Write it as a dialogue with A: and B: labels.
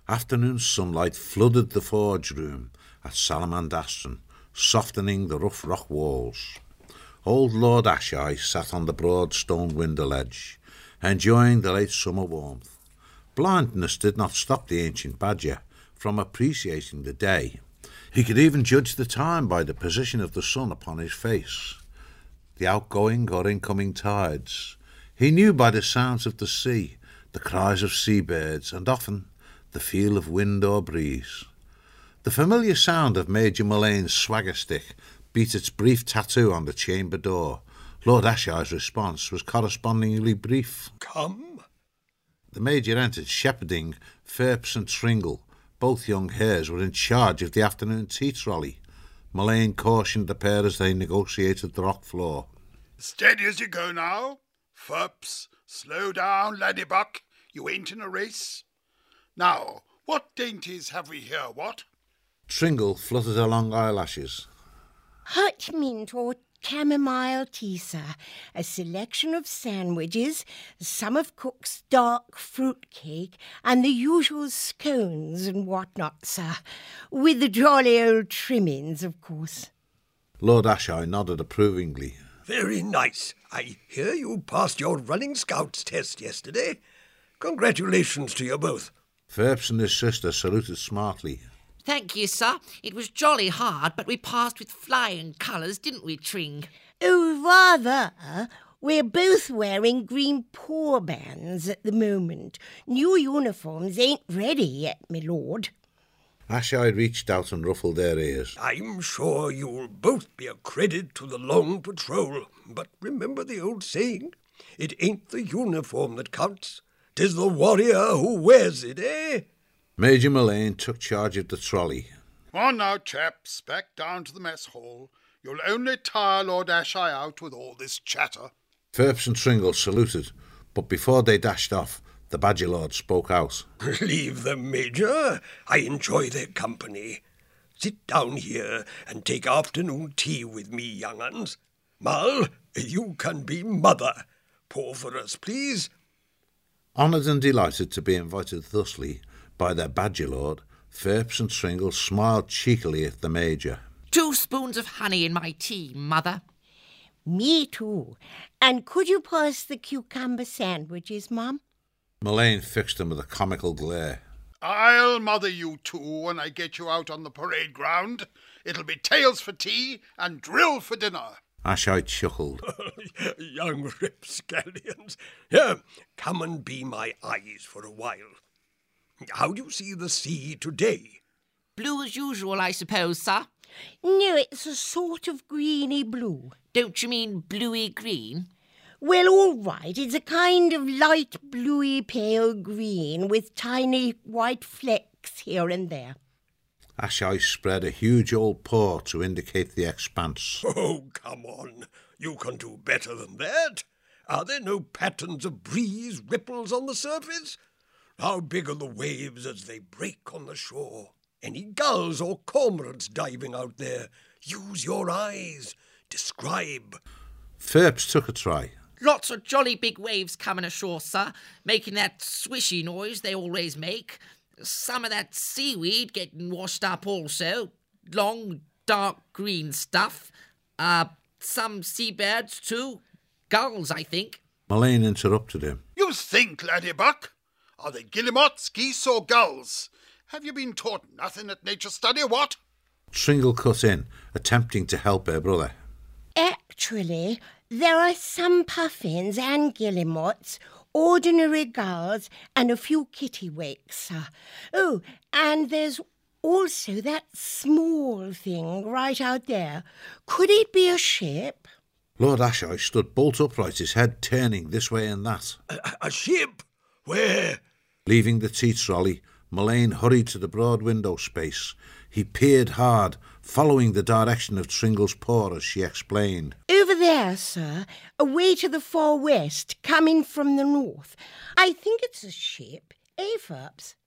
A: Afternoon sunlight flooded the forge room at Salamandastron, softening the rough rock walls. Old Lord Asheye sat on the broad stone window ledge, enjoying the late summer warmth. Blindness did not stop the ancient badger from appreciating the day. He could even judge the time by the position of the sun upon his face, the outgoing or incoming tides. He knew by the sounds of the sea, the cries of seabirds, and often the feel of wind or breeze. The familiar sound of Major Mullane's swagger stick beat its brief tattoo on the chamber door. Lord Asheye's response was correspondingly brief.
B: Come.
A: The Major entered, shepherding Ferps and Tringle. Both young hares were in charge of the afternoon tea trolley. Mullane cautioned the pair as they negotiated the rock floor.
B: Steady as you go now. Ferps, slow down, laddybuck. You ain't in a race. Now, what dainties have we here, what?
A: Tringle fluttered her long eyelashes.
C: Hot mint or chamomile tea, sir. A selection of sandwiches, some of Cook's dark fruit cake, and the usual scones and what-not, sir. With the jolly old trimmings, of course.
A: Lord Asheye nodded approvingly.
D: Very nice. I hear you passed your running scouts test yesterday. Congratulations to you both.
A: Ferps and his sister saluted smartly.
E: Thank you, sir. It was jolly hard, but we passed with flying colours, didn't we, Tring?
C: Oh, rather. We're both wearing green paw bands at the moment. New uniforms ain't ready yet, my lord.
A: Asheye reached out and ruffled their ears.
D: I'm sure you'll both be a credit to the long patrol. But remember the old saying, it ain't the uniform that counts. 'Tis the warrior who wears it, eh?
A: Major Mullane took charge of the trolley.
B: Come on now, chaps, back down to the mess hall. You'll only tire Lord Asheye out with all this chatter.
A: Ferps and Tringle saluted, but before they dashed off, the Badger Lord spoke out.
D: Leave them, Major. I enjoy their company. Sit down here and take afternoon tea with me, young uns. Mull, you can be mother. Pour for us, please.
A: Honoured and delighted to be invited thusly by their Badger Lord, Ferps and Tringle smiled cheekily at the Major.
E: 2 spoons of honey in my tea, mother.
C: Me too. And could you pass the cucumber sandwiches, Mum?
A: Mullane fixed him with a comical glare.
B: I'll mother you two when I get you out on the parade ground. It'll be tails for tea and drill for dinner.
A: Asheye chuckled.
D: Young rapscallions. Here, come and be my eyes for a while. How do you see the sea today?
E: Blue as usual, I suppose, sir.
C: No, it's a sort of greeny blue.
E: Don't you mean bluey green?
C: Well, all right, it's a kind of light bluey pale green with tiny white flecks here and there.
A: Asheye spread a huge old paw to indicate the expanse.
D: Oh, come on. You can do better than that. Are there no patterns of breeze, ripples on the surface? How big are the waves as they break on the shore? Any gulls or cormorants diving out there? Use your eyes. Describe.
A: Ferps took a try.
E: Lots of jolly big waves coming ashore, sir, making that swishy noise they always make. Some of that seaweed getting washed up also. Long, dark green stuff. Some seabirds too. Gulls, I think.
A: Mullane interrupted him.
B: You think, laddybuck? Are they guillemots, geese or gulls? Have you been taught nothing at nature study, what?
A: Tringle cut in, attempting to help her brother.
C: Actually, there are some puffins and guillemots, ordinary gulls, and a few kittiwakes, sir. Oh, and there's also that small thing right out there. Could it be a ship?
A: Lord Asheye stood bolt upright, his head turning this way and that.
D: A ship? Where?
A: Leaving the tea trolley, Mullane hurried to the broad window space. He peered hard, following the direction of Tringle's paw as she explained.
C: Over there, sir, away to the far west, coming from the north. I think it's a ship, eh, Ferps?